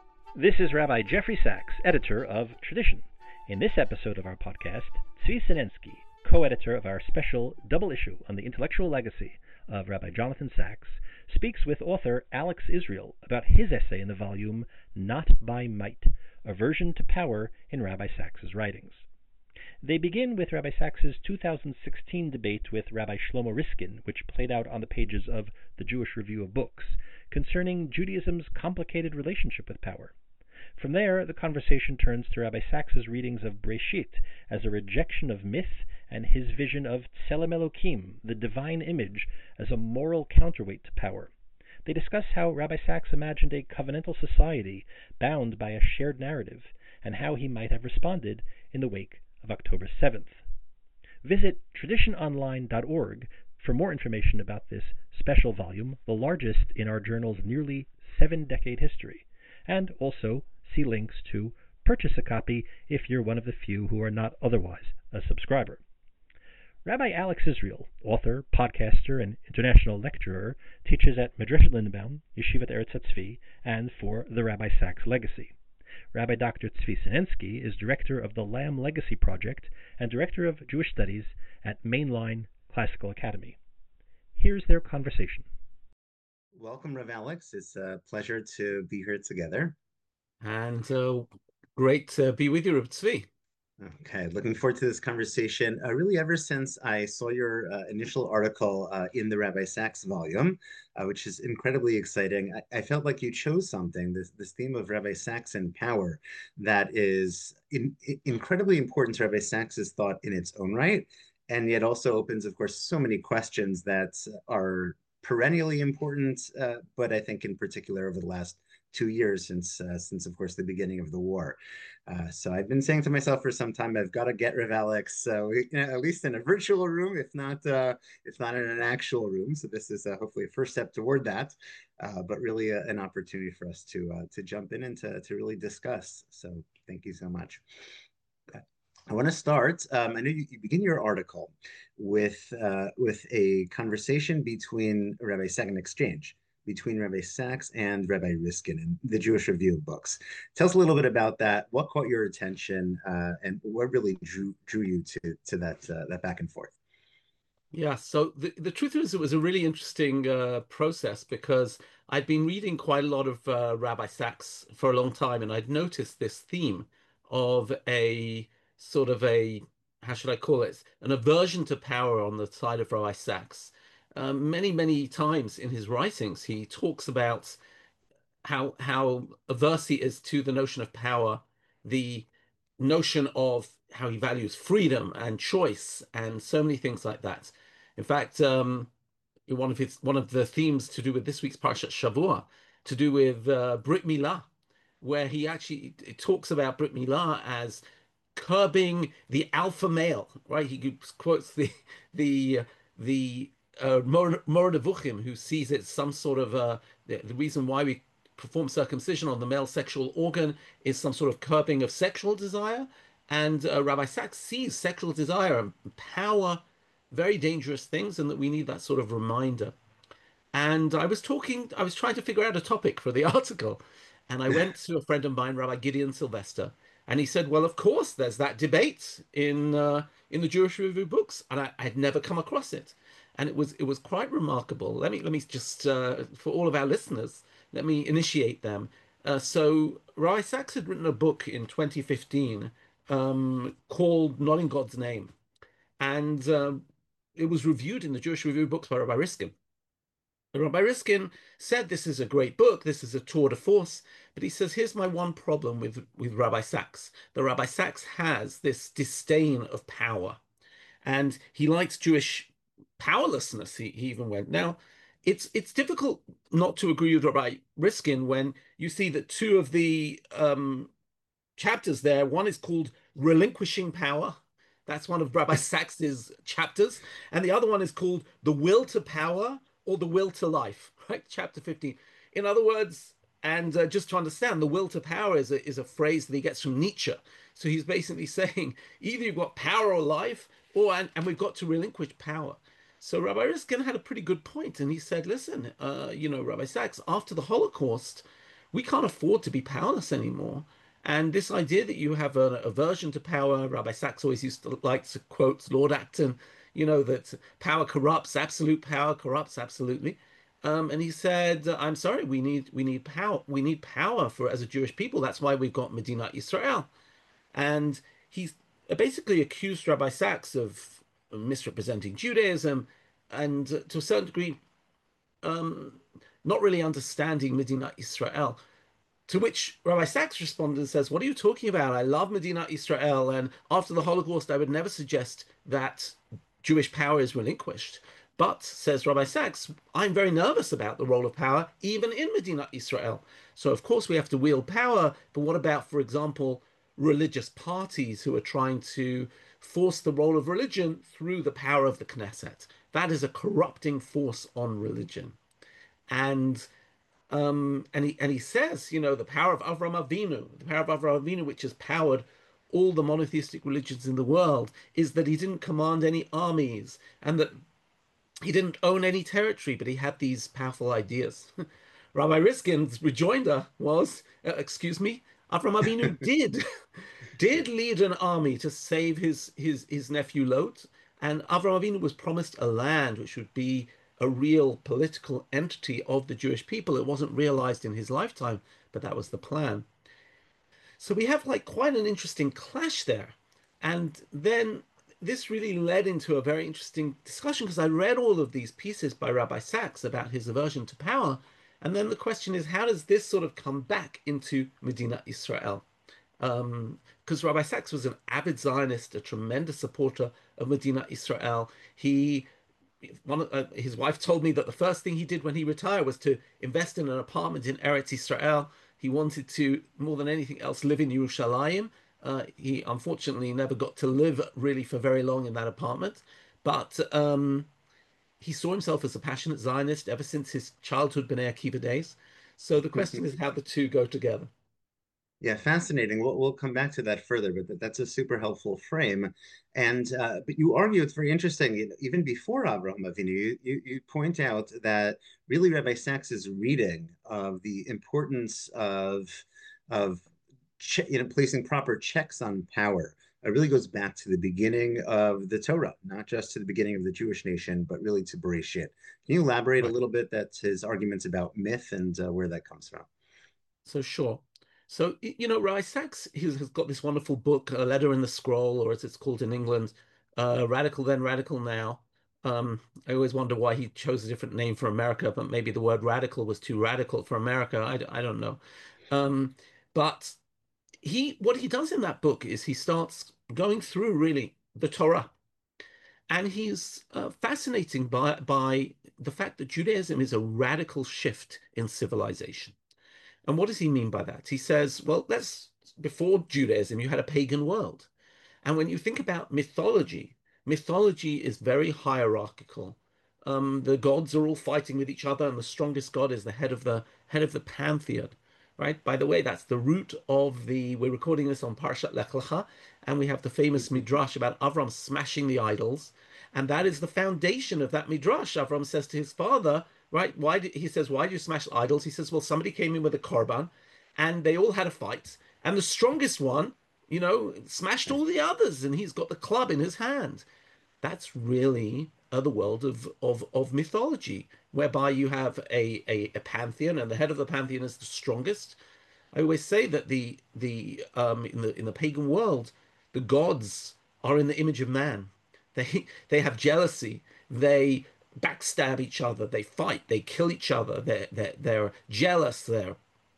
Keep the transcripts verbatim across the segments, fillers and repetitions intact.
This is Rabbi Jeffrey Sachs, editor of Tradition. In this episode of our podcast, Tzvi Sinensky, co-editor of our special double issue on the intellectual legacy of Rabbi Jonathan Sacks, speaks with author Alex Israel about his essay in the volume Not by Might, Aversion to Power in Rabbi Sacks's Writings. They begin with Rabbi Sacks's two thousand sixteen debate with Rabbi Shlomo Riskin, which played out on the pages of the Jewish Review of Books, concerning Judaism's complicated relationship with power. From there, the conversation turns to Rabbi Sacks's readings of Breshit as a rejection of myth and his vision of Tselem Elokim, the divine image, as a moral counterweight to power. They discuss how Rabbi Sacks imagined a covenantal society bound by a shared narrative, and how he might have responded in the wake of October seventh. Visit tradition online dot org for more information about this special volume, the largest in our journal's nearly seven-decade history, and also see links to purchase a copy if you're one of the few who are not otherwise a subscriber. Rabbi Alex Israel, author, podcaster, and international lecturer, teaches at Madreshet Lindenbaum, Yeshivat Eretz Tzvi, and for the Rabbi Sacks Legacy. Rabbi Doctor Tzvi Sinensky is director of the Lamb Legacy Project and director of Jewish Studies at Mainline Classical Academy. Here's their conversation. Welcome, Rav Alex. It's a pleasure to be here together. And uh, great to be with you, Rav Tzvi. Okay, looking forward to this conversation. Uh, really, ever since I saw your uh, initial article uh, in the Rabbi Sacks volume, uh, which is incredibly exciting, I, I felt like you chose something, this, this theme of Rabbi Sacks and power, that is in, in, incredibly important to Rabbi Sacks's thought in its own right, and yet also opens, of course, so many questions that are perennially important, uh, but I think in particular over the last two years since, uh, since of course, the beginning of the war. Uh, so I've been saying to myself for some time, I've got to get Rav Alex, so you know, at least in a virtual room, if not, uh, if not in an actual room. So this is uh, hopefully a first step toward that, uh, but really a, an opportunity for us to uh, to jump in and to to really discuss. So thank you so much. I want to start. Um, I know you, you begin your article with uh, with a conversation between Rabbi Sacks, an exchange between Rabbi Sacks and Rabbi Riskin in the Jewish Review of Books. Tell us a little bit about that. What caught your attention, uh, and what really drew drew you to to that uh, that back and forth? Yeah, so the, the truth is, it was a really interesting uh, process because I'd been reading quite a lot of uh, Rabbi Sacks for a long time, and I'd noticed this theme of a sort of a, how should I call it, an aversion to power on the side of Rabbi Sacks. Um, many, many times in his writings, he talks about how how averse he is to the notion of power, the notion of how he values freedom and choice and so many things like that. In fact, um, one of his one of the themes to do with this week's Parshat Shavua, to do with uh, Brit Milah, where he actually talks about Brit Milah as curbing the alpha male, right? He quotes the the the uh, Moreh Nevuchim, who sees it some sort of uh, the, the reason why we perform circumcision on the male sexual organ is some sort of curbing of sexual desire. And uh, Rabbi Sacks sees sexual desire and power very dangerous things, and that we need that sort of reminder. And I was talking, I was trying to figure out a topic for the article. And I went to a friend of mine, Rabbi Gideon Sylvester, and he said, well, of course, there's that debate in uh, in the Jewish Review Books. And I, I had never come across it. And it was it was quite remarkable. Let me let me just, uh, for all of our listeners, let me initiate them. Uh, so Rabbi Sacks had written a book in twenty fifteen um, called Not in God's Name. And um, it was reviewed in the Jewish Review of Books by Rabbi Riskin. Rabbi Riskin said this is a great book, this is a tour de force, but he says, here's my one problem with, with Rabbi Sacks. The Rabbi Sacks has this disdain of power, and he likes Jewish powerlessness, he, he even went. Now, it's it's difficult not to agree with Rabbi Riskin when you see that two of the um, chapters there, one is called Relinquishing Power. That's one of Rabbi Sacks's chapters. And the other one is called The Will to Power or The Will to Life, right? Chapter fifteen. In other words, and uh, just to understand, the will to power is a, is a phrase that he gets from Nietzsche. So he's basically saying either you've got power or life, or and, and we've got to relinquish power. So Rabbi Riskin had a pretty good point, and he said, listen, uh, you know, Rabbi Sacks, after the Holocaust, we can't afford to be powerless anymore. And this idea that you have an aversion to power, Rabbi Sacks always used to like to quote Lord Acton, you know, that power corrupts, absolute power corrupts absolutely. Um, and he said, "I'm sorry, we need we need power. We need power for as a Jewish people. That's why we've got Medinat Israel." And he's basically accused Rabbi Sacks of misrepresenting Judaism and uh, to a certain degree, um, not really understanding Medinat Israel. To which Rabbi Sacks responded and says, "What are you talking about? I love Medinat Israel, and after the Holocaust, I would never suggest that Jewish power is relinquished. But," says Rabbi Sacks, "I'm very nervous about the role of power, even in Medinat Israel. So, of course, we have to wield power, but what about, for example, religious parties who are trying to force the role of religion through the power of the Knesset? That is a corrupting force on religion." And um, and he and he says, you know, the power of Avram Avinu, the power of Avram Avinu, which has powered all the monotheistic religions in the world, is that he didn't command any armies and that he didn't own any territory, but he had these powerful ideas. Rabbi Riskin's rejoinder was, uh, excuse me, Avram Avinu did did lead an army to save his his his nephew Lot, and Avram Avinu was promised a land which would be a real political entity of the Jewish people. It wasn't realized in his lifetime, but that was the plan. So we have like quite an interesting clash there. And then this really led into a very interesting discussion because I read all of these pieces by Rabbi Sacks about his aversion to power. And then the question is, how does this sort of come back into Medinat Israel? Um, because Rabbi Sacks was an avid Zionist, a tremendous supporter of Medinat Israel. He one uh, his wife told me that the first thing he did when he retired was to invest in an apartment in Eretz Israel. He wanted to, more than anything else, live in Yerushalayim. Uh, he unfortunately never got to live really for very long in that apartment, but um, he saw himself as a passionate Zionist ever since his childhood Bnei Akiva days. So the question is how the two go together. Yeah, fascinating. We'll, we'll come back to that further, but that, that's a super helpful frame. And uh, but you argue it's very interesting. Even before Avraham Avinu, you, you, you point out that really Rabbi Sacks's reading of the importance of of you know placing proper checks on power. It really goes back to the beginning of the Torah, not just to the beginning of the Jewish nation, but really to Bereshit. Can you elaborate a Right. little bit? That's his arguments about myth and uh, where that comes from. So sure. So you know, Rabbi Sacks he has got this wonderful book, A Letter in the Scroll, or as it's called in England, uh, Radical Then, Radical Now. Um, I always wonder why he chose a different name for America, but maybe the word radical was too radical for America. I, I don't know. Um, but he what he does in that book is he starts going through really the Torah, and he's uh, fascinating by by the fact that Judaism is a radical shift in civilization. And what does he mean by that? He says, well, that's before Judaism, you had a pagan world. And when you think about mythology, mythology is very hierarchical. Um, the gods are all fighting with each other, and the strongest god is the head of the head of the pantheon, right? By the way, that's the root of the. We're recording this on Parshat Lech Lecha, and we have the famous midrash about Avram smashing the idols, and that is the foundation of that midrash. Avram says to his father, right? Why did he says, why do you smash idols? He says, well, somebody came in with a korban, and they all had a fight, and the strongest one you know, smashed all the others, and he's got the club in his hand. That's really uh, the world of, of of mythology, whereby you have a, a a pantheon, and the head of the pantheon is the strongest. I always say that the the um in the in the pagan world, the gods are in the image of man. They they have jealousy. They backstab each other. They fight. They kill each other. They're they're, they're jealous. They're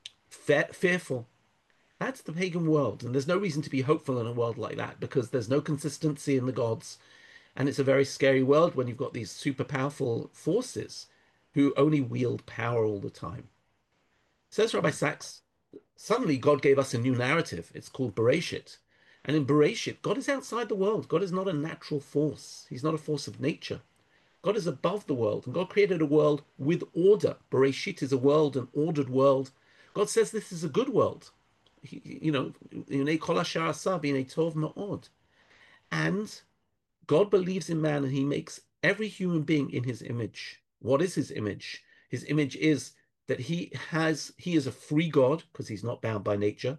fe fearful. That's the pagan world, and there's no reason to be hopeful in a world like that because there's no consistency in the gods, and it's a very scary world when you've got these super powerful forces who only wield power all the time. Says Rabbi Sacks, suddenly God gave us a new narrative. It's called Bereshit. And in Bereshit, God is outside the world. God is not a natural force. He's not a force of nature. God is above the world, and God created a world with order. Bereshit is a world, an ordered world. God says this is a good world. You know, and God believes in man and he makes every human being in his image. What is his image? His image is that he has, he is a free God because he's not bound by nature.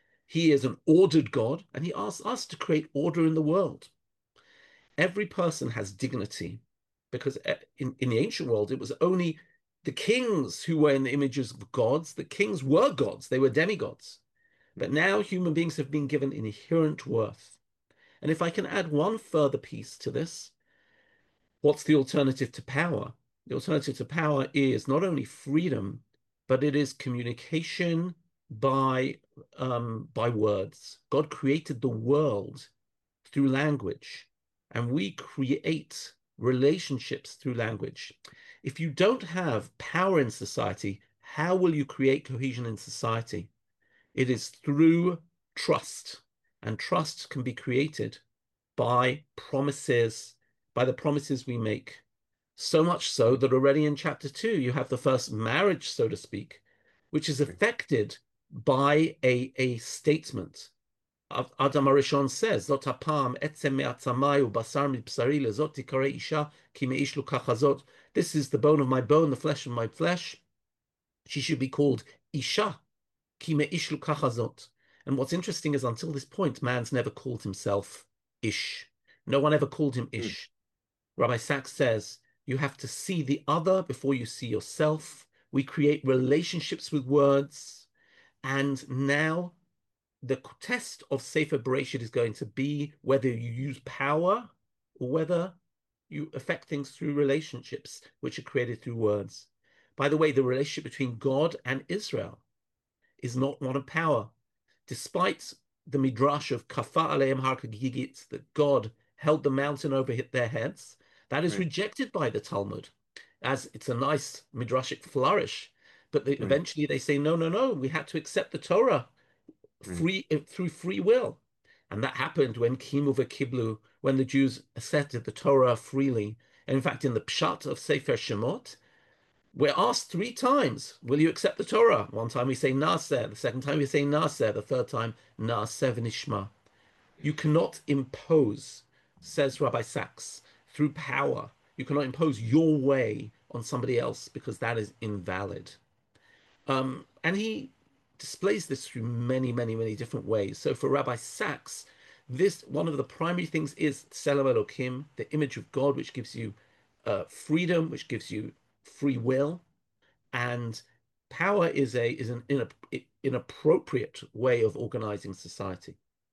He is an ordered God, and he asks us to create order in the world. Every person has dignity because in, in the ancient world, it was only the kings who were in the images of gods. The kings were gods, they were demigods. But now human beings have been given inherent worth. And if I can add one further piece to this, what's the alternative to power? The alternative to power is not only freedom, but it is communication by um, by words. God created the world through language, and we create relationships through language. If you don't have power in society, how will you create cohesion in society? It is through trust, and trust can be created by promises, by the promises we make. So much so that already in chapter two, you have the first marriage, so to speak, which is affected by a, a statement. Adam Arishon says, Zot hapam etzem me'atzamai u'basar mibsari lezot tikarei isha ki me'ish lo kachazot. This is the bone of my bone, the flesh of my flesh. She should be called Isha ki me'ish lo kachazot. And what's interesting is until this point, man's never called himself Ish. No one ever called him Ish. Mm. Rabbi Sacks says, you have to see the other before you see yourself. We create relationships with words. And now the test of Sefer Bereshit is going to be whether you use power or whether you affect things through relationships, which are created through words. By the way, the relationship between God and Israel is not one of power. Despite the midrash of Kafa Aleim Har Kagigit, that God held the mountain over their heads, that is right. rejected by the Talmud, as it's a nice midrashic flourish. But they, right. eventually they say, no, no, no, we had to accept the Torah free right. through free will. And that happened when Kimu v'Kiblu, when the Jews accepted the Torah freely. And in fact, in the Pshat of Sefer Shemot, we're asked three times, will you accept the Torah? One time we say Naaseh, the second time we say Naaseh, the third time Naaseh v'nishma. You cannot impose, says Rabbi Sacks, through power. You cannot impose your way on somebody else because that is invalid. Um, and he displays this through many, many, many different ways. So for Rabbi Sacks, this one of the primary things is Tselem Elokim, the image of God, which gives you uh, freedom, which gives you free will, and power is a is an inappropriate way of organizing society.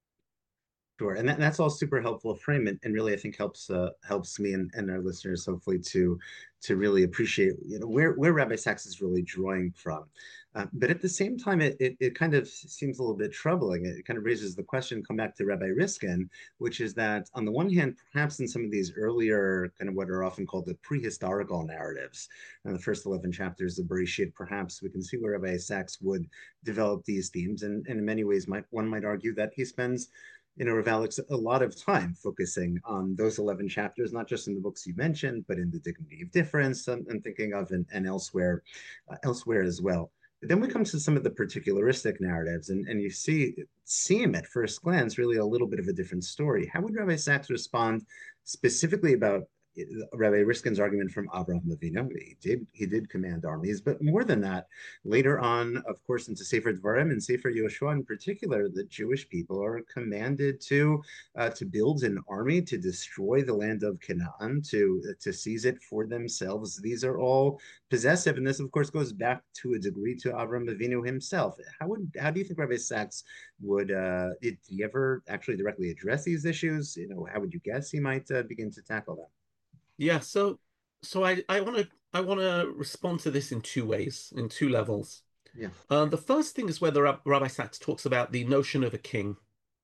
Sure, and that, that's all super helpful frame, and, and really I think helps uh, helps me and, and our listeners hopefully to to really appreciate you know where where Rabbi Sacks is really drawing from. Uh, but at the same time, it, it it kind of seems a little bit troubling. It kind of raises the question, come back to Rabbi Riskin, which is that on the one hand, perhaps in some of these earlier kind of what are often called the prehistorical narratives, in the first eleven chapters of Bereshit, perhaps we can see where Rabbi Sacks would develop these themes, and, and in many ways, might one might argue that he spends you know, Rav Alex, a lot of time focusing on those eleven chapters, not just in the books you mentioned, but in the Dignity of Difference I'm, I'm thinking of and, and elsewhere, uh, elsewhere as well. But then we come to some of the particularistic narratives, and, and you see, seem at first glance really a little bit of a different story. How would Rabbi Sacks respond specifically about Rabbi Riskin's argument from Abraham Avinu? He did he did command armies, but more than that, later on, of course, into Sefer Dvarim and Sefer Yoshua in particular, the Jewish people are commanded to uh, to build an army to destroy the land of Canaan, to uh, to seize it for themselves. These are all possessive, and this, of course, goes back to a degree to Abraham Avinu himself. How would how do you think Rabbi Sacks would uh, did he ever actually directly address these issues? You know, how would you guess he might uh, begin to tackle them? Yeah, so so I I want to I want to respond to this in two ways, in two levels. Yeah. Uh, the first thing is whether Rabbi Sacks talks about the notion of a king,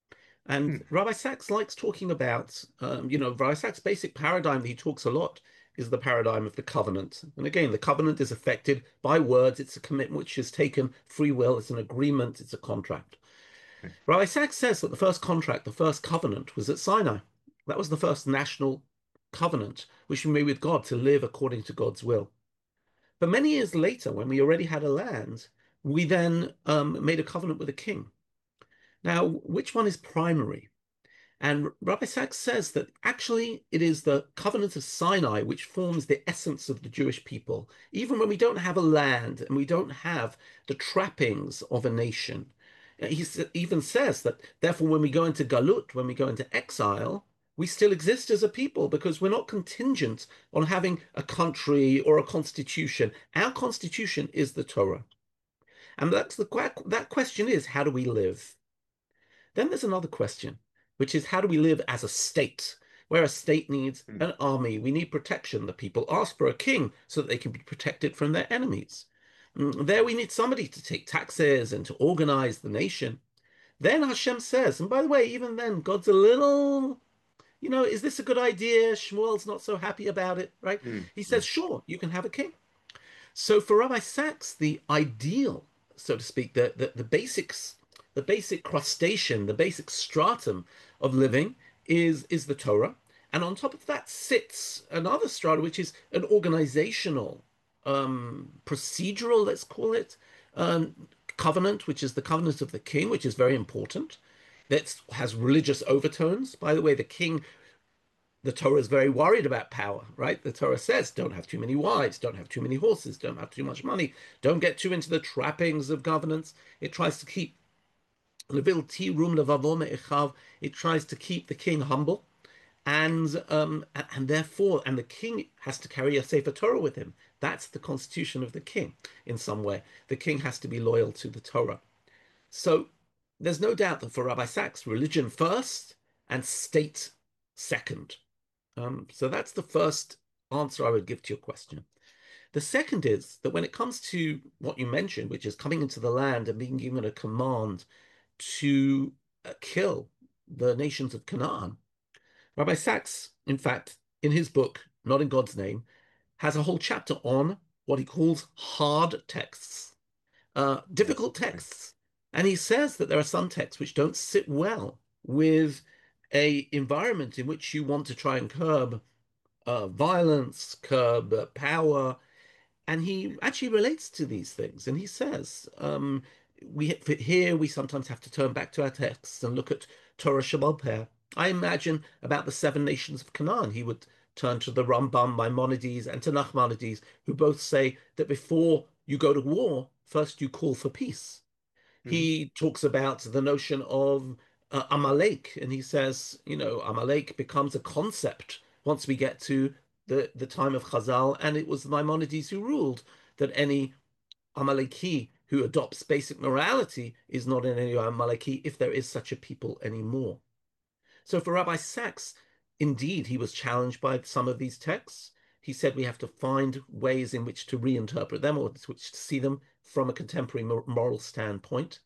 and hmm. Rabbi Sacks likes talking about, um, you know, Rabbi Sacks' basic paradigm that he talks a lot is the paradigm of the covenant. And again, the covenant is affected by words. It's a commitment which is taken, free will. It's an agreement. It's a contract. Okay. Rabbi Sacks says that the first contract, the first covenant, was at Sinai. That was the first national covenant which we made with God to live according to God's will. But many years later, when we already had a land, we then um, made a covenant with a king. Now, which one is primary? And Rabbi Sachs says that actually it is the covenant of Sinai which forms the essence of the Jewish people, even when we don't have a land and we don't have the trappings of a nation. He even says that, therefore, when we go into Galut, when we go into exile, we still exist as a people because we're not contingent on having a country or a constitution. Our constitution is the Torah. And that's the that question is, how do we live? Then there's another question, which is how do we live as a state? Where a state needs an army, we need protection. The people ask for a king so that they can be protected from their enemies. There we need somebody to take taxes and to organize the nation. Then Hashem says, and by the way, even then, God's a little, you know, is this a good idea? Shmuel's not so happy about it, right? Mm. He says, sure, you can have a king. So for Rabbi Sachs, the ideal, so to speak, the, the, the basics, the basic crustacean, the basic stratum of living is, is the Torah. And on top of that sits another strata, which is an organizational, um, procedural, let's call it, um, covenant, which is the covenant of the king, which is very important. That has religious overtones. By the way, the king, the Torah is very worried about power, right? The Torah says, don't have too many wives, don't have too many horses, don't have too much money, don't get too into the trappings of governance. It tries to keep it tries to keep the king humble. And um, and therefore, and the king has to carry a Sefer Torah with him. That's the constitution of the king in some way. The king has to be loyal to the Torah. So there's no doubt that for Rabbi Sachs, religion first and state second. Um, so that's the first answer I would give to your question. The second is that when it comes to what you mentioned, which is coming into the land and being given a command to uh, kill the nations of Canaan, Rabbi Sachs, in fact, in his book, Not in God's Name, has a whole chapter on what he calls hard texts, uh, difficult texts. And he says that there are some texts which don't sit well with a environment in which you want to try and curb uh, violence, curb uh, power. And he actually relates to these things. And he says, um, we here we sometimes have to turn back to our texts and look at Torah Sheba'al Peh. I imagine about the seven nations of Canaan, he would turn to the Rambam, Maimonides, and to Nachmanides, who both say that before you go to war, first you call for peace. Mm-hmm. He talks about the notion of uh, Amalek, and he says, you know, Amalek becomes a concept once we get to the, the time of Chazal, and it was Maimonides who ruled that any Amaleki who adopts basic morality is not an Amaleki if there is such a people anymore. So for Rabbi Sachs, indeed, he was challenged by some of these texts. He said we have to find ways in which to reinterpret them or which to see them from a contemporary moral standpoint.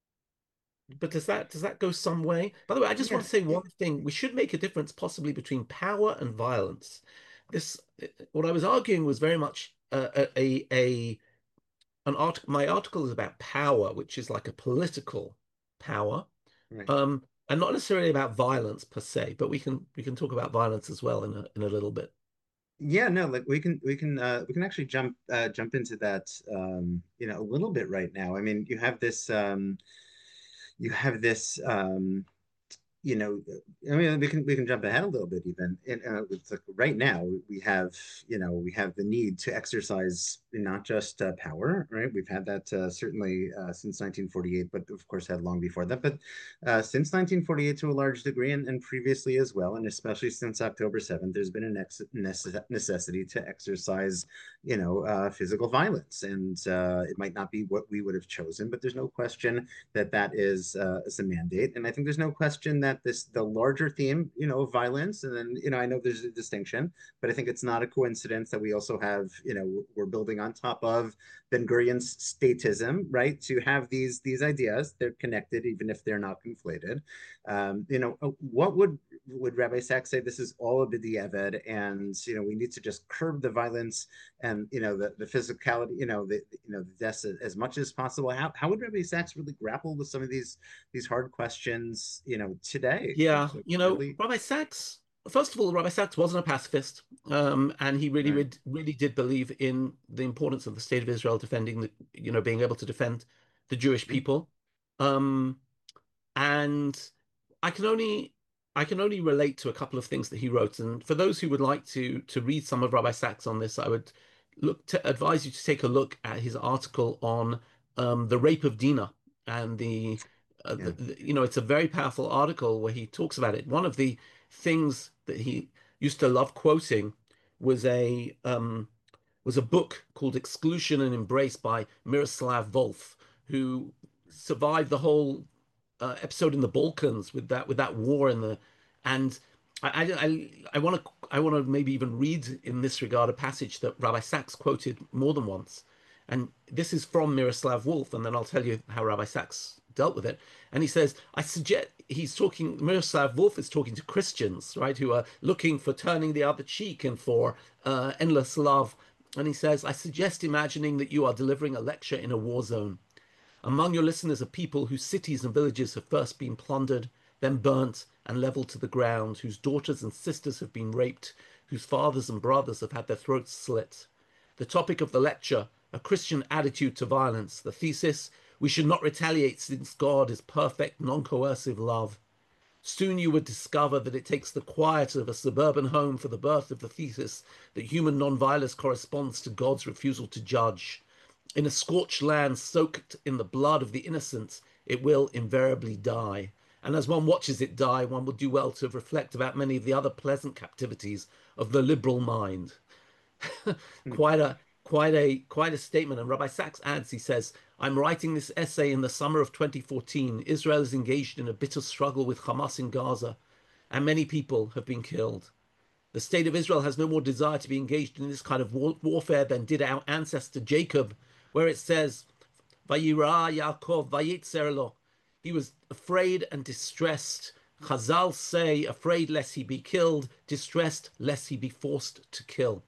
But does that does that go some way? By the way, I just yeah. want to say one thing. We should make a difference possibly between power and violence. This, what I was arguing was very much a, a, a an art. My article is about power, which is like a political power. Right. Um, and not necessarily about violence per se, but we can we can talk about violence as well in a in a little bit. Yeah, no, like we can we can uh, we can actually jump uh, jump into that um, you know a little bit right now. I mean, you have this um, you have this um, you know, I mean, we can we can jump ahead a little bit even. And uh, it's like right now we have, you know, we have the need to exercise not just uh, power, right? We've had that uh, certainly uh, since nineteen forty-eight, but of course had long before that. But uh, since nineteen forty-eight to a large degree, and, and previously as well, and especially since October seventh, there's been a necessity to exercise, you know, uh, physical violence, and uh, it might not be what we would have chosen, but there's no question that that is uh, is a mandate, and I think there's no question that this the larger theme, you know, of violence, and then you know I know there's a distinction, but I think it's not a coincidence that we also have, you know, we're building on top of Ben Gurion's statism, right? To have these these ideas, they're connected even if they're not conflated. Um, you know, what would would Rabbi Sachs say? This is all a b'diavad, and you know we need to just curb the violence and you know the the physicality, you know the you know the deaths as much as possible. How how would Rabbi Sachs really grapple with some of these these hard questions, you know, today? Yeah, you know, really... Rabbi Sachs, first of all, Rabbi Sachs wasn't a pacifist, um, and he really, right. really, really did believe in the importance of the state of Israel defending, the, you know, being able to defend the Jewish people. Um, and I can only, I can only relate to a couple of things that he wrote. And for those who would like to to read some of Rabbi Sacks on this, I would look to advise you to take a look at his article on um, the rape of Dinah and the, uh, Yeah. the, the you know it's a very powerful article where he talks about it. One of the things that he used to love quoting was a um, was a book called Exclusion and Embrace by Miroslav Volf, who survived the whole uh, episode in the Balkans with that with that war in the and I I I want to I want to maybe even read in this regard a passage that Rabbi Sacks quoted more than once, and this is from Miroslav Volf, and then I'll tell you how Rabbi Sacks dealt with it. And he says, I suggest he's talking. Miroslav Volf is talking to Christians, right, who are looking for turning the other cheek and for uh, endless love. And he says, I suggest imagining that you are delivering a lecture in a war zone. Among your listeners are people whose cities and villages have first been plundered, then burnt and leveled to the ground, whose daughters and sisters have been raped, whose fathers and brothers have had their throats slit. The topic of the lecture, a Christian attitude to violence. The thesis, we should not retaliate since God is perfect, non-coercive love. Soon you would discover that it takes the quiet of a suburban home for the birth of the thesis that human non-violence corresponds to God's refusal to judge. In a scorched land soaked in the blood of the innocent, it will invariably die. And as one watches it die, one will do well to reflect about many of the other pleasant captivities of the liberal mind. quite a quite a quite a statement. And Rabbi Sacks adds, he says, I'm writing this essay in the summer of twenty fourteen. Israel is engaged in a bitter struggle with Hamas in Gaza, and many people have been killed. The state of Israel has no more desire to be engaged in this kind of war warfare than did our ancestor Jacob, where it says, Vayira Yaakov Vayitzer lo. He was afraid and distressed. Chazal say, afraid lest he be killed, distressed lest he be forced to kill.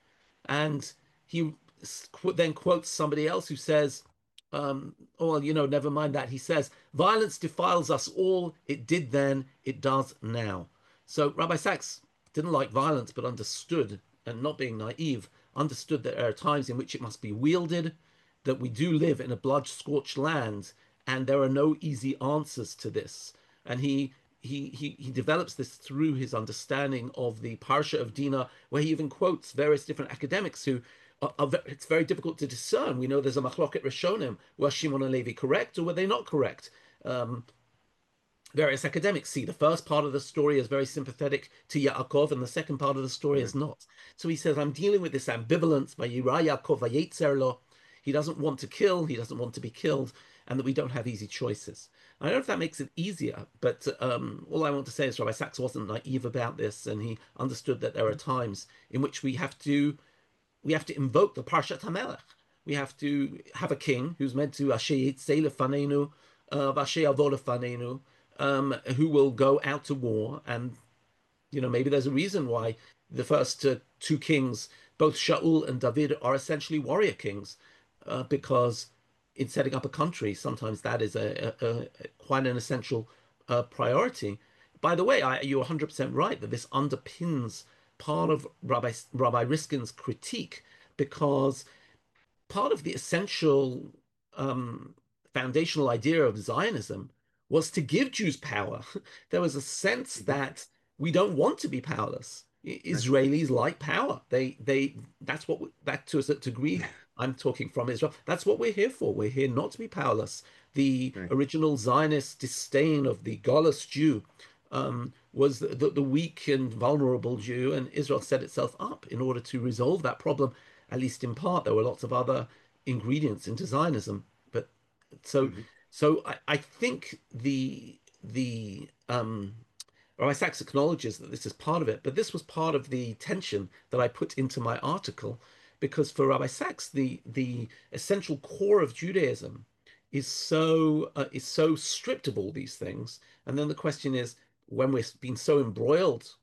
And he then quotes somebody else who says, um, oh, well, you know, never mind that. He says, violence defiles us all. It did then, it does now. So Rabbi Sacks didn't like violence, but understood, and not being naive, understood that there are times in which it must be wielded, that we do live in a blood-scorched land, and there are no easy answers to this. And he he he he develops this through his understanding of the Parsha of Dinah, where he even quotes various different academics who are, are it's very difficult to discern. We know there's a machloket Rishonim. Was Shimon and Levi correct, or were they not correct? Um, various academics see the first part of the story as very sympathetic to Yaakov, and the second part of the story Yeah. is not. So he says, I'm dealing with this ambivalence by Yira Yaakov Vayetzer lo. He doesn't want to kill, he doesn't want to be killed, and that we don't have easy choices. I don't know if that makes it easier, but um, all I want to say is Rabbi Sacks wasn't naive about this, and he understood that there are times in which we have to we have to invoke the Parshat HaMelech. We have to have a king who's meant to Asher Yitzei lefanenu, Asher Yavo lefanenu, um, who will go out to war. And you know, maybe there's a reason why the first uh, two kings, both Shaul and David, are essentially warrior kings, uh, because in setting up a country, sometimes that is a, a, a quite an essential uh, priority. By the way, I, you're one hundred percent right that this underpins part of Rabbi Rabbi Riskin's critique, because part of the essential um, foundational idea of Zionism was to give Jews power. There was a sense Mhm. that we don't want to be powerless. I- Right. Israelis like power. They they that's what we, that to a certain degree. I'm talking from Israel. That's what we're here for. We're here not to be powerless. The Right. original Zionist disdain of the Golos Jew um, was the, the, the weak and vulnerable Jew, and Israel set itself up in order to resolve that problem, at least in part. There were lots of other ingredients into Zionism, but so Mhm. so I, I think the the um, Rabbi Sacks acknowledges that this is part of it, but this was part of the tension that I put into my article, because for Rabbi Sacks, the the essential core of Judaism is so uh, is so stripped of all these things, and then the question is, when we've been so embroiled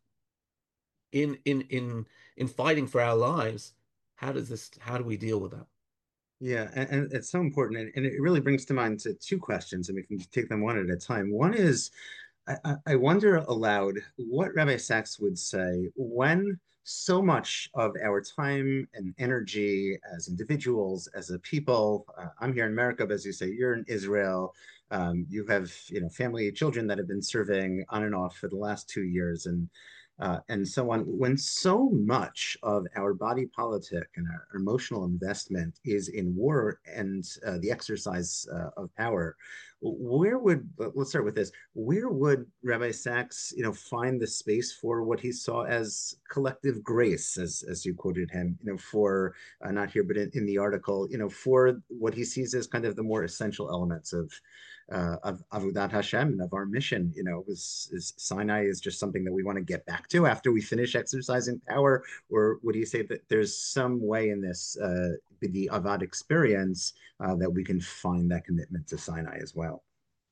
in in in in fighting for our lives, how does this how do we deal with that? Yeah, and, and it's so important. And, and it really brings to mind to two questions, and we can take them one at a time. One is, I, I I wonder aloud what Rabbi Sacks would say when so much of our time and energy as individuals, as a people, uh, I'm here in America, but as you say, you're in Israel, Um, you have, you know, family, children that have been serving on and off for the last two years, and uh, and so on. When so much of our body politic and our emotional investment is in war and uh, the exercise uh, of power, where would let's start with this? Where would Rabbi Sacks, you know, find the space for what he saw as collective grace, as as you quoted him, you know, for uh, not here but in, in the article, you know, for what he sees as kind of the more essential elements of uh, of Avodat Hashem and of our mission. You know, is, is Sinai is just something that we want to get back to after we finish exercising power, or would you say that there's some way in this uh, the Avad experience uh, that we can find that commitment to Sinai as well?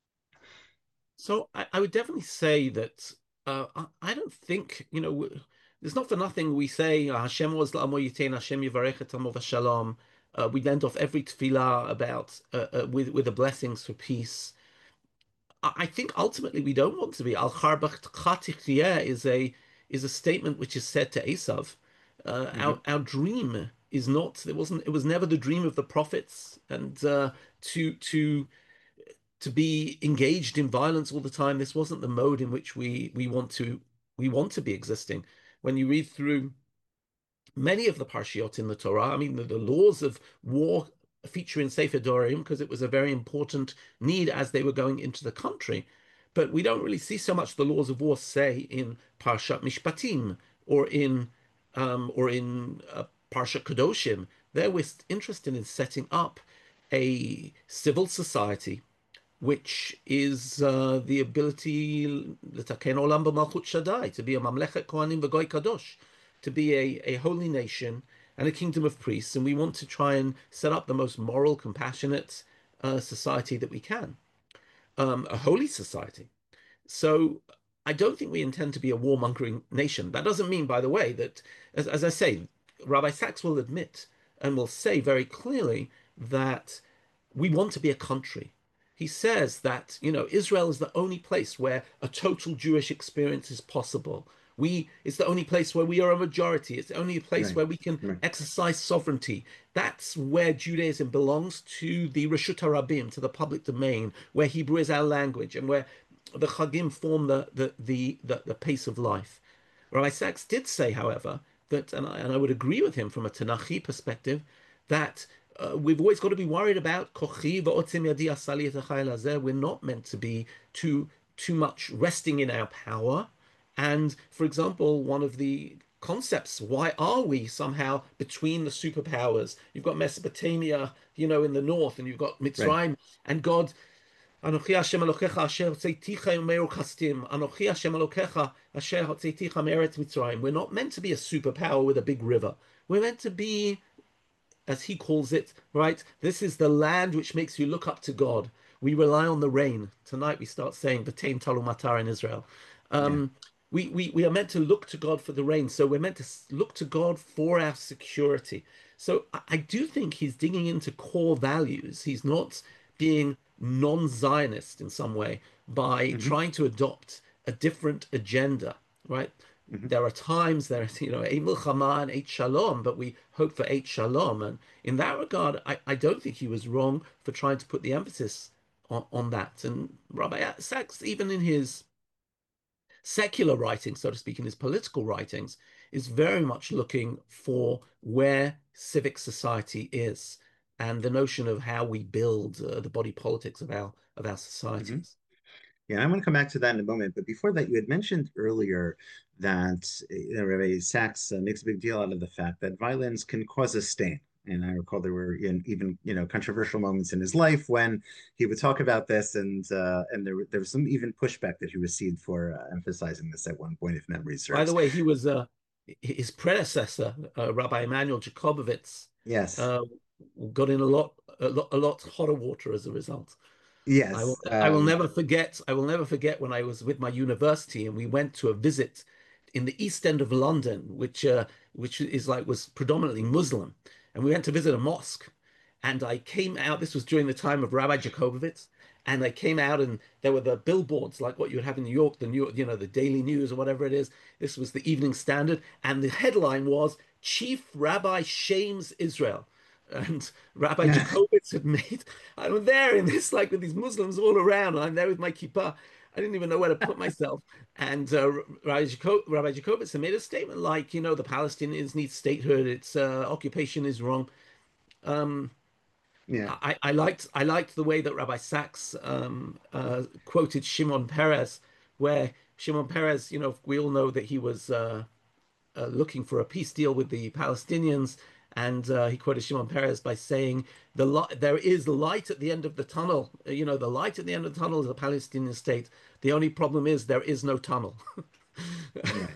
So I, I would definitely say that uh, I, I don't think, you know, it's not for nothing we say Hashem was la'amo yitain, Hashem yivarech et amo v'shalom. Uh, we end off every tefillah about uh, uh, with with the blessings for peace. I, I think ultimately we don't want to be al charbach chatich is a is a statement which is said to Esav. Uh, Mm-hmm. our our dream is not it wasn't it was never the dream of the prophets, and uh, to to to be engaged in violence all the time. This wasn't the mode in which we we want to we want to be existing. When you read through many of the parshiot in the Torah, I mean, the, the laws of war feature in Sefer Dorim because it was a very important need as they were going into the country. But we don't really see so much the laws of war, say, in Parshat Mishpatim or in um, or in uh, Parshat Kedoshim. There we're interested in setting up a civil society which is uh, the ability letaken olam b'malchut Shaddai, to be a mamlechet kohanim v'goy kadosh, to be a, a holy nation and a kingdom of priests, and we want to try and set up the most moral, compassionate uh, society that we can, um, a holy society. So I don't think we intend to be a warmongering nation. That doesn't mean, by the way, that, as, as I say, Rabbi Sacks will admit and will say very clearly that we want to be a country. He says that, you know, Israel is the only place where a total Jewish experience is possible. We, it's the only place where we are a majority. It's the only place Right. where we can Right. exercise sovereignty. That's where Judaism belongs to the Reshut HaRabim, to the public domain, where Hebrew is our language, and where the Chagim form the, the, the, the, the pace of life. Rabbi Sacks did say, however, that, and I, and I would agree with him from a Tanachi perspective, that uh, we've always got to be worried about kochi va'otzim yadi asali et ha'chayil hazeh. We're not meant to be too too much resting in our power. And for example, one of the concepts, why are we somehow between the superpowers? You've got Mesopotamia, you know, in the north, and you've got Right. Mitzrayim, and God, Anochi Hashem Elokecha asher hotzeiticha u'me'or kastim. Anochi Hashem Elokecha asher hotzeiticha me'eretz Mitzrayim. We're not meant to be a superpower with a big river. We're meant to be, as he calls it, right? This is the land which makes you look up to God. We rely on the rain. Tonight we start saying V'tein talu matar in Israel. Yeah. Um, we, we, we are meant to look to God for the rain. So we're meant to look to God for our security. So I, I do think he's digging into core values. He's not being non-Zionist in some way by Mm-hmm. trying to adopt a different agenda, right? Mm-hmm. There are times there's, you know, a milchama and eight shalom, but we hope for eight shalom. And in that regard, I, I don't think he was wrong for trying to put the emphasis on, on that. And Rabbi Sacks, even in his secular writings, so to speak, in his political writings, is very much looking for where civic society is and the notion of how we build uh, the body politics of our of our societies. Mm-hmm. Yeah, I'm going to come back to that in a moment. But before that, you had mentioned earlier that you know, Rabbi Sacks uh, makes a big deal out of the fact that violence can cause a stain. And I recall there were in, even you know controversial moments in his life when he would talk about this, and uh, and there there was some even pushback that he received for uh, emphasizing this at one point, if memory By the serves. way, he was uh, his predecessor, uh, Rabbi Emanuel Jacobovitz, Yes, uh, got in a lot, a lot, a lot hotter water as a result. I will, yes, I will um, never forget. I will never forget when I was with my university and we went to a visit in the East End of London, which, uh, which is like was predominantly Muslim, and we went to visit a mosque. And I came out. This was during the time of Rabbi Jacobovitz, and I came out, and there were the billboards like what you would have in New York, the New York, you know, the Daily News or whatever it is. This was the Evening Standard, and the headline was "Chief Rabbi Shames Israel." and Rabbi Yeah. Jacobitz had made. I'm there in this like with these Muslims all around, and I'm there with my kippah. I didn't even know where to put myself. And uh, Rabbi, Jacob, Rabbi Jacobitz had made a statement like, you know, the Palestinians need statehood. Its uh, occupation is wrong. Um, Yeah. I, I liked I liked the way that Rabbi Sachs um, uh, quoted Shimon Peres, where Shimon Peres, you know, we all know that he was uh, uh, looking for a peace deal with the Palestinians, and uh, he quoted Shimon Peres by saying, "The li- there is light at the end of the tunnel. You know, the light at the end of the tunnel is a Palestinian state. The only problem is there is no tunnel." Right.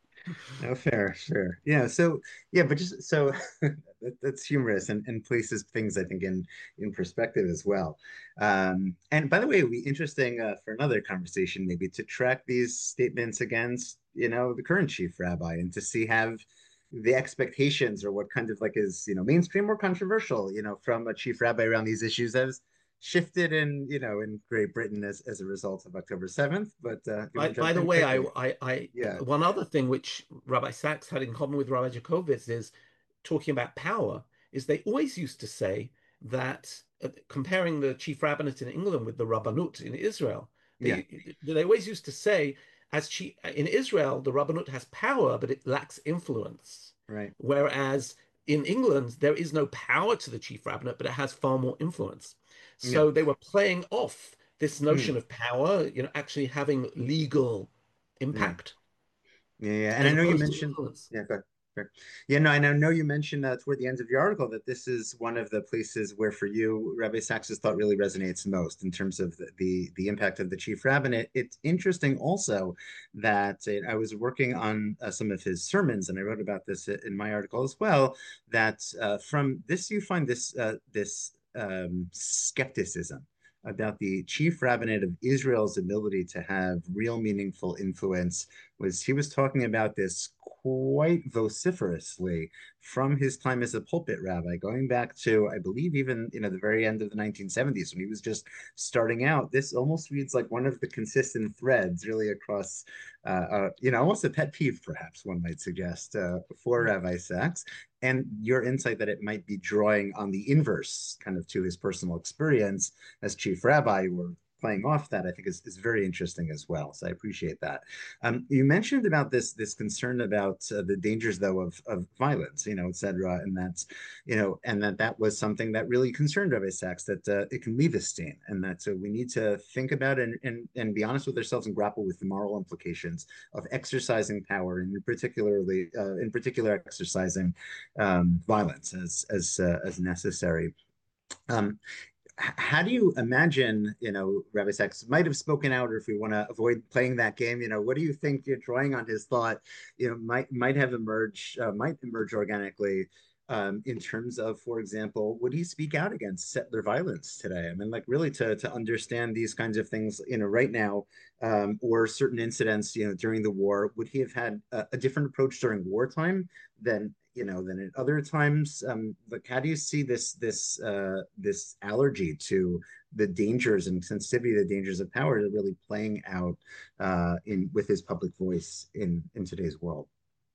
No, fair, sure. Yeah. So, yeah, but just so that, that's humorous and, and places things, I think, in in perspective as well. Um, and by the way, it would be interesting uh, for another conversation, maybe to track these statements against, you know, the current chief rabbi and to see have the expectations or what kind of like is, you know, mainstream or controversial, you know, from a chief rabbi around these issues has shifted in, you know, in Great Britain as, as a result of October seventh. But uh, if you By, want to by jump the in way, I, quickly, I, I, yeah, one other thing which Rabbi Sachs had in common with Rabbi Jacobitz is talking about power, is they always used to say that uh, comparing the chief rabbinate in England with the Rabbanut in Israel, yeah, they they always used to say, as chief, in Israel, the Rabbanut has power, but it lacks influence. right. Whereas in England, there is no power to the chief rabbinate, but it has far more influence. Yeah. So they were playing off this Hmm. notion of power, you know, actually having legal Yeah. impact Yeah, yeah. And I as know you opposed to mentioned, influence. yeah, go ahead. Fair. Yeah, no, and I know you mentioned uh, toward the end of your article that this is one of the places where, for you, Rabbi Sachs's thought really resonates most in terms of the the, the impact of the chief rabbinate. It's interesting also that uh, I was working on uh, some of his sermons, and I wrote about this in my article as well. That uh, from this you find this uh, this um, skepticism about the chief rabbinate of Israel's ability to have real meaningful influence was he was talking about this quite vociferously from his time as a pulpit rabbi, going back to, I believe, even you know the very end of the nineteen seventies when he was just starting out. This almost reads like one of the consistent threads, really across, uh, uh, you know, almost a pet peeve, perhaps one might suggest, uh, for Rabbi Sachs. And your insight that it might be drawing on the inverse, kind of to his personal experience as chief rabbi, or playing off that, I think is, is very interesting as well. So I appreciate that. Um, you mentioned about this this concern about uh, the dangers, though, of of violence, you know, et cetera, and that's, you know, and that that was something that really concerned Rabbi Sachs, that uh, it can leave a stain, and that so we need to think about and and and be honest with ourselves and grapple with the moral implications of exercising power, and particularly uh, in particular exercising um, violence as as uh, as necessary. Um, how do you imagine, you know, Rabbi Sachs might have spoken out, or if we want to avoid playing that game, you know, what do you think you're drawing on his thought, you know, might might have emerged, uh, might emerge organically um, in terms of, for example, would he speak out against settler violence today? I mean, like really to to understand these kinds of things, you know, right now, um, or certain incidents, you know, during the war, would he have had a, a different approach during wartime than you know than at other times? Um, like, how do you see this this uh, this allergy to the dangers and sensitivity to the dangers of power to really playing out uh, in with his public voice in in today's world?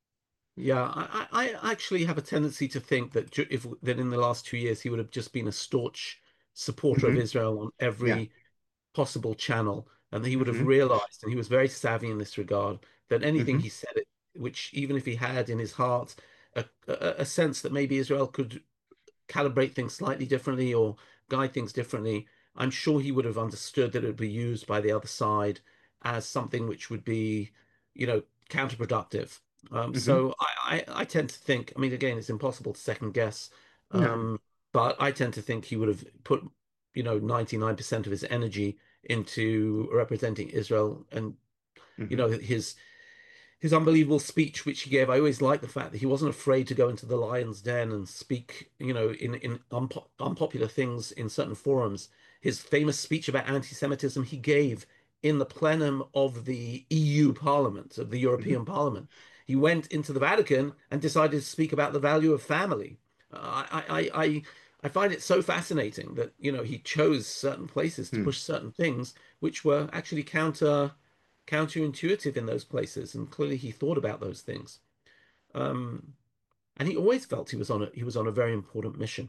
Yeah, I, I I actually have a tendency to think that ju- if that in the last two years he would have just been a staunch supporter of Hmm. Israel on Yeah. every possible channel, and that he would have Hmm. realized, and he was very savvy in this regard, that anything Hmm. he said, which even if he had in his heart a, a, a sense that maybe Israel could calibrate things slightly differently or guide things differently, I'm sure he would have understood that it would be used by the other side as something which would be, you know, counterproductive. Um, Hmm. so I, I, I tend to think, I mean, again, it's impossible to second guess, No. um, but I tend to think he would have put, you know, ninety-nine percent of his energy into representing Israel and, you Hmm. know, his his unbelievable speech, which he gave. I always liked the fact that he wasn't afraid to go into the lion's den and speak, you know, in in unpo unpopular things in certain forums. His famous speech about anti-Semitism he gave in the plenum of the E U Parliament, of the Hmm. European Parliament. He went into the Vatican and decided to speak about the value of family. Uh, I, I, I, I find it so fascinating that, you know, he chose certain places to Hmm. push certain things which were actually counter counterintuitive in those places, and clearly he thought about those things. Um, and he always felt he was on a he was on a very important mission.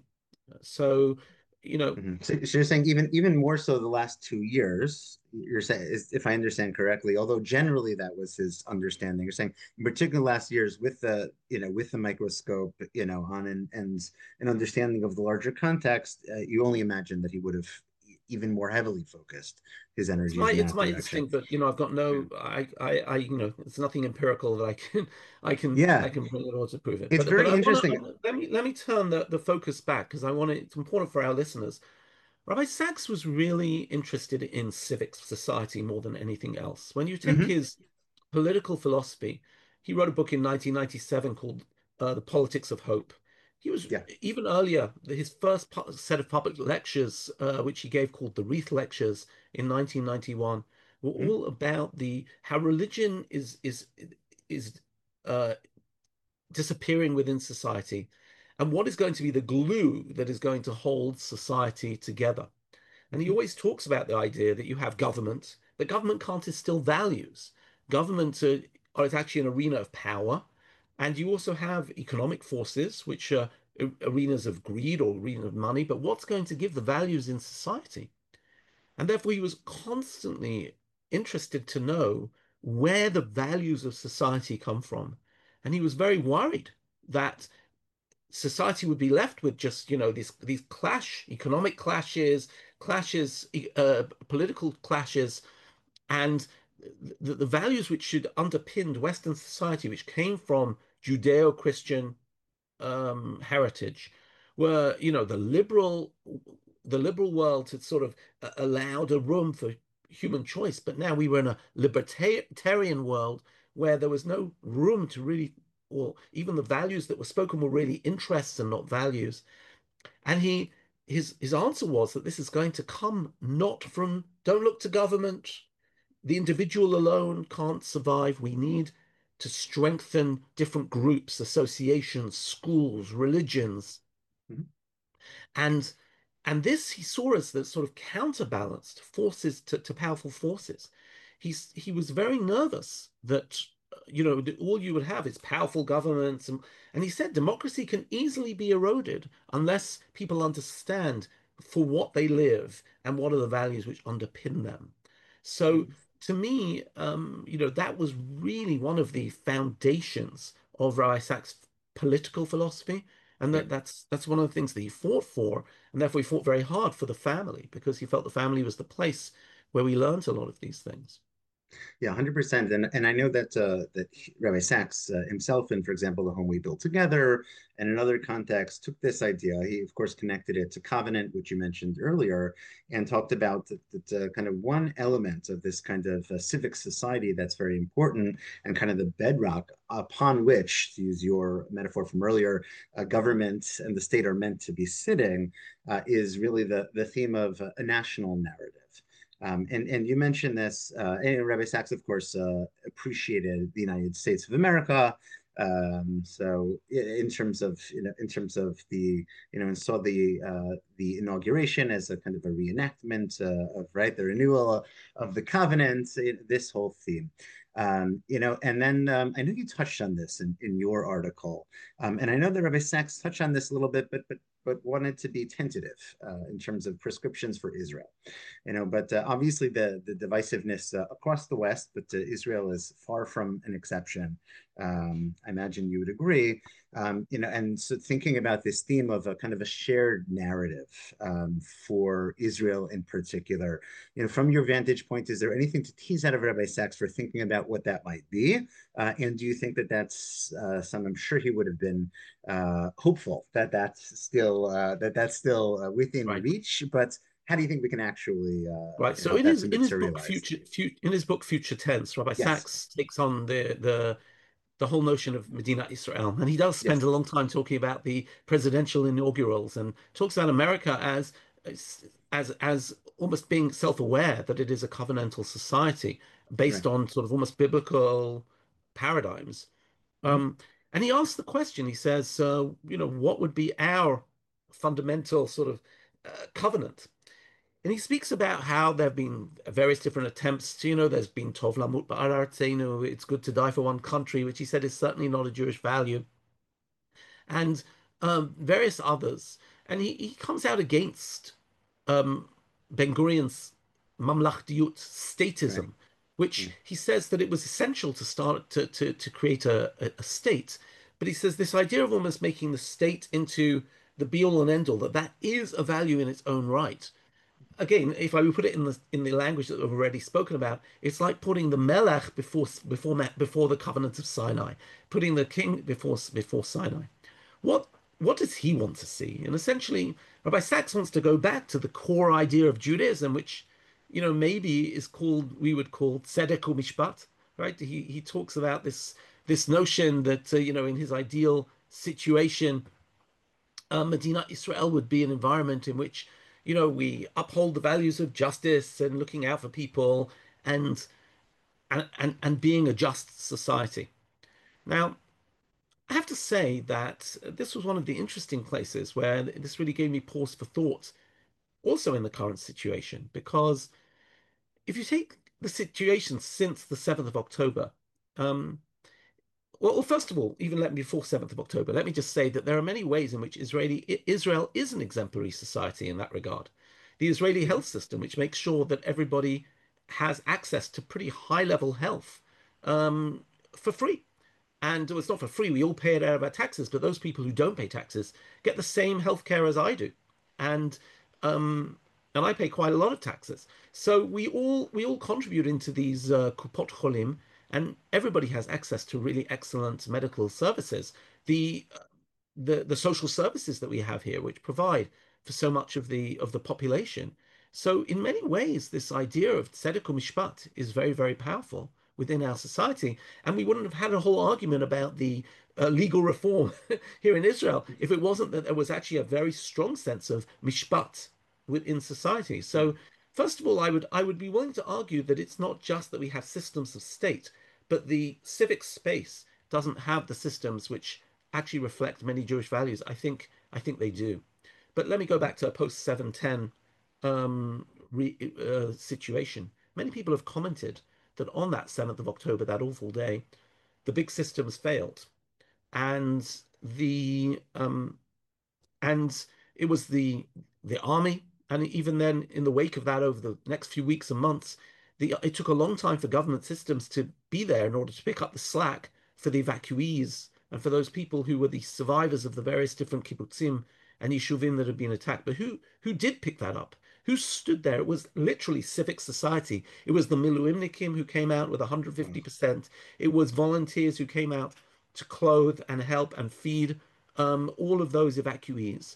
So, you know, Mhm. So, so you're saying even even more so the last two years, you're saying, is, if I understand correctly, although generally that was his understanding, you're saying in particular last years with the, you know, with the microscope, you know, on and and an understanding of the larger context, uh, you only imagine that he would have even more heavily focused his it's my energies in it's that my direction. instinct, but you know, I've got Yeah. no, I, I, I, you know, it's nothing empirical that I can, I can, I Yeah, can bring it all to prove it. it's But but very I want interesting. to let me let me turn the the focus back because I want it, it's important for our listeners. Rabbi Sachs was really interested in civic society more than anything else. When you take Hmm. his political philosophy, he wrote a book in nineteen ninety-seven called uh, The Politics of Hope. He was Yeah. even earlier, his first set of public lectures, uh, which he gave called the Wreath Lectures in nineteen ninety-one, were Hmm. all about the how religion is is is uh, disappearing within society and what is going to be the glue that is going to hold society together. And he Hmm. always talks about the idea that you have government, but government can't instill values. Government uh, is actually an arena of power. And you also have economic forces, which are arenas of greed or arenas of money. But what's going to give the values in society? And therefore, he was constantly interested to know where the values of society come from. And he was very worried that society would be left with just, you know, these these clash, economic clashes, clashes, e- uh, political clashes, and the, the values which should underpinned Western society, which came from Judeo-Christian um, heritage, were, you know, the liberal, the liberal world had sort of uh, allowed a room for human choice, but now we were in a libertarian world where there was no room to really, or even the values that were spoken were really interests and not values. And he, his his answer was that this is going to come not from, don't look to government. The individual alone can't survive. We need to strengthen different groups, associations, schools, religions. Hmm. And and this he saw as the sort of counterbalance to forces to, to powerful forces. He's he was very nervous that uh, you know that all you would have is powerful governments and and he said democracy can easily be eroded unless people understand for what they live and what are the values which underpin them. So to me, um, you know, that was really one of the foundations of Rabbi Sachs' political philosophy. And Yeah. that, that's that's one of the things that he fought for, and therefore he fought very hard for the family because he felt the family was the place where we learned a lot of these things. Yeah, one hundred percent. And and I know that uh, that Rabbi Sachs uh, himself, in, for example, The Home We Built Together, and in other contexts, took this idea. He, of course, connected it to covenant, which you mentioned earlier, and talked about that, that uh, kind of one element of this kind of uh, civic society that's very important and kind of the bedrock upon which, to use your metaphor from earlier, uh, government and the state are meant to be sitting, uh, is really the, the theme of uh, a national narrative. Um, and and you mentioned this, uh, and Rabbi Sachs, of course, uh, appreciated the United States of America. Um, so in terms of you know, in terms of the you know, and saw the uh, the inauguration as a kind of a reenactment uh, of right the renewal of the covenant. It, this whole theme. Um, you know, and then um, I know you touched on this in, in your article, um, and I know that Rabbi Sachs touched on this a little bit, but but but wanted to be tentative uh, in terms of prescriptions for Israel. You know, but uh, obviously the the divisiveness uh, across the West, but uh, Israel is far from an exception. Um, I imagine you would agree. Um, you know, and so thinking about this theme of a kind of a shared narrative um, for Israel in particular, you know, from your vantage point, is there anything to tease out of Rabbi Sachs for thinking about what that might be? Uh, and do you think that that's uh, some? I'm sure he would have been uh, hopeful that that's still uh, that that's still uh, within Right. reach, but how do you think we can actually uh, Right. you know, So help in that his to in his book materialize? Future, Future in his book Future Tense, Rabbi Yes, Sachs takes on the the the whole notion of Medina Israel, and he does spend yes, a long time talking about the presidential inaugurals and talks about America as as as almost being self-aware that it is a covenantal society right. based on sort of almost biblical paradigms. Mm-hmm. Um, and he asks the question. He says, uh, you know, what would be our fundamental sort of uh, covenant? And he speaks about how there have been various different attempts to, you know, there's been Tov Lamut Ba'aretz, you know, it's good to die for one country, which he said is certainly not a Jewish value, and um, various others. and he, he comes out against um, Ben Gurion's mamlachtiut Right. statism, which Mm. he says that it was essential to start to to, to create a, a, a state. But he says this idea of almost making the state into the be all and end all, that that is a value in its own right. Again, if I would put it in the in the language that we've already spoken about, it's like putting the Melech before before before the covenant of Sinai, putting the king before before Sinai. What what does he want to see? And essentially, Rabbi Sachs wants to go back to the core idea of Judaism, which, you know, maybe is called we would call tzedek u'mishpat, right? He he talks about this this notion that uh, you know, in his ideal situation, uh, Medina Israel would be an environment in which, you know, we uphold the values of justice and looking out for people and and and, and being a just society. Now, I have to say that this was one of the interesting places where this really gave me pause for thought, also in the current situation, because if you take the situation since the seventh of October, um, well, well, first of all, even let me before seventh of October, let me just say that there are many ways in which Israeli Israel is an exemplary society in that regard. The Israeli Mm. health system, which makes sure that everybody has access to pretty high level health um, for free. And well, it's not for free. We all pay it out of our taxes, but those people who don't pay taxes get the same healthcare as I do, and um, and I pay quite a lot of taxes. So we all we all contribute into these uh, kupot cholim, and everybody has access to really excellent medical services. The the the social services that we have here, which provide for so much of the of the population. So in many ways, this idea of tzedek mishpat is very, very powerful within our society, and we wouldn't have had a whole argument about the uh, legal reform here in Israel if it wasn't that there was actually a very strong sense of mishpat within society. Mm. So first of all, I would I would be willing to argue that it's not just that we have systems of state, but the civic space doesn't have the systems which actually reflect many Jewish values. I think I think they do. But let me go back to a post seven ten um, re, uh, situation. Many people have commented that on that seventh of October, that awful day, the big systems failed, and the um, and it was the the army, and even then, in the wake of that, over the next few weeks and months, the it took a long time for government systems to be there in order to pick up the slack for the evacuees and for those people who were the survivors of the various different kibbutzim and yeshuvim that had been attacked. But who who did pick that up? Who stood there? It was literally civic society. It was the miluimnikim who came out with Wow. one hundred fifty percent. It was volunteers who came out to clothe and help and feed um, all of those evacuees.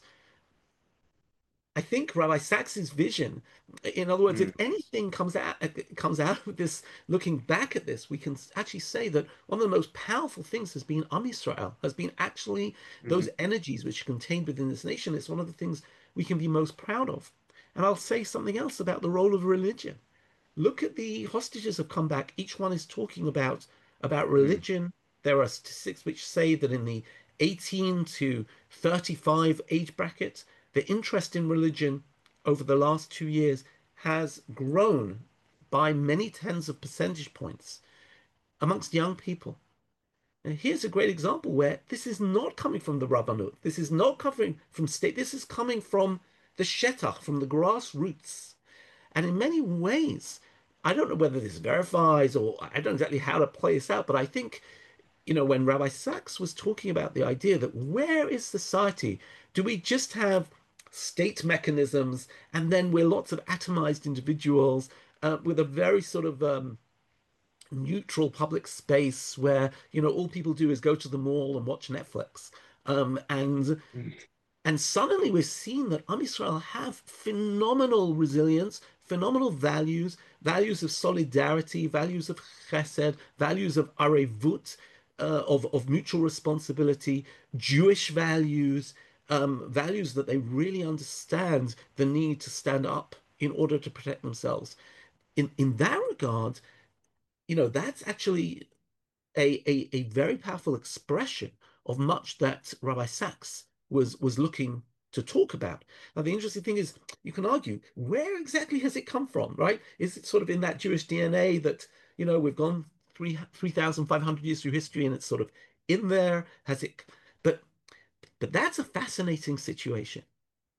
I think Rabbi Sax's vision, in other words, Mm. if anything comes out comes out of this, looking back at this, we can actually say that one of the most powerful things has been Am Yisrael, has been actually those Mhm. energies which are contained within this nation. It's one of the things we can be most proud of. And I'll say something else about the role of religion. Look at the hostages have come back. Each one is talking about about Mm. religion. There are statistics which say that in the eighteen to thirty-five age bracket, the interest in religion over the last two years has grown by many tens of percentage points amongst young people. And here's a great example where this is not coming from the Rabbanut. This is not coming from state. This is coming from the Shetach, from the grassroots. And in many ways, I don't know whether this verifies or I don't know exactly how to play this out, but I think, you know, when Rabbi Sachs was talking about the idea that where is society? Do we just have state mechanisms and then we're lots of atomized individuals uh, with a very sort of um, neutral public space where, you know, all people do is go to the mall and watch Netflix? Um, and Mm. and suddenly we're seeing that Am Yisrael have phenomenal resilience, phenomenal values, values of solidarity, values of chesed, values of arevut, uh, of, of mutual responsibility, Jewish values, um, values that they really understand the need to stand up in order to protect themselves. In, in that regard, you know, that's actually a, a, a very powerful expression of much that Rabbi Sachs was was looking to talk about. Now, the interesting thing is, you can argue where exactly has it come from, right? Is it sort of in that Jewish D N A that, you know, we've gone three three thousand five hundred years through history and it's sort of in there? Has it? But but that's a fascinating situation.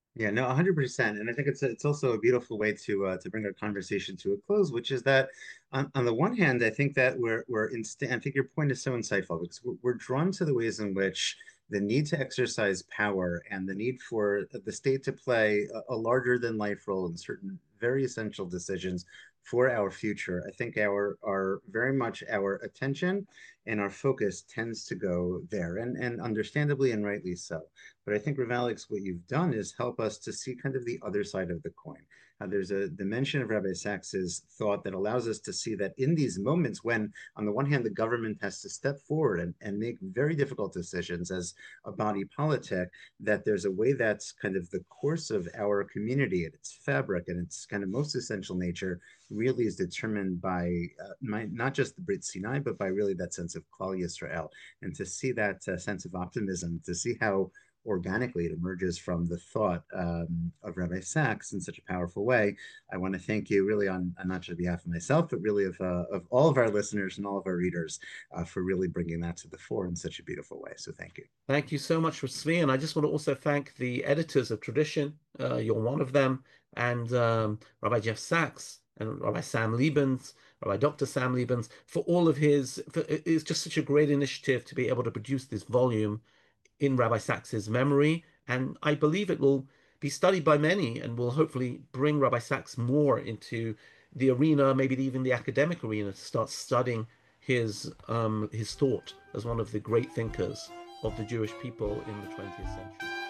Yeah, no, one hundred percent. And I think it's a, it's also a beautiful way to uh, to bring our conversation to a close, which is that on, on the one hand, I think that we're we're instant. I think your point is so insightful because we're, we're drawn to the ways in which the need to exercise power and the need for the state to play a, a larger than life role in certain very essential decisions for our future. I think our our very much our attention and our focus tends to go there, and and understandably and rightly so. But I think, Rav Alex, what you've done is help us to see kind of the other side of the coin. Uh, there's a dimension of Rabbi Sacks's thought that allows us to see that in these moments when, on the one hand, the government has to step forward and, and make very difficult decisions as a body politic, that there's a way that's kind of the course of our community and its fabric and its kind of most essential nature really is determined by uh, my, not just the Brit Sinai, but by really that sense of Klal Yisrael. And to see that uh, sense of optimism, to see how organically it emerges from the thought um, of Rabbi Sacks in such a powerful way. I want to thank you really on, on not just behalf of myself, but really of, uh, of all of our listeners and all of our readers uh, for really bringing that to the fore in such a beautiful way. So thank you. Thank you so much, Tzvi. And I just want to also thank the editors of Tradition. Uh, you're one of them. And um, Rabbi Jeff Sachs and Rabbi Sam Liebens, Rabbi Doctor Sam Liebens, for all of his, for, it's just such a great initiative to be able to produce this volume in Rabbi Sacks's memory. And I believe it will be studied by many and will hopefully bring Rabbi Sacks more into the arena, maybe even the academic arena, to start studying his um, his thought as one of the great thinkers of the Jewish people in the twentieth century.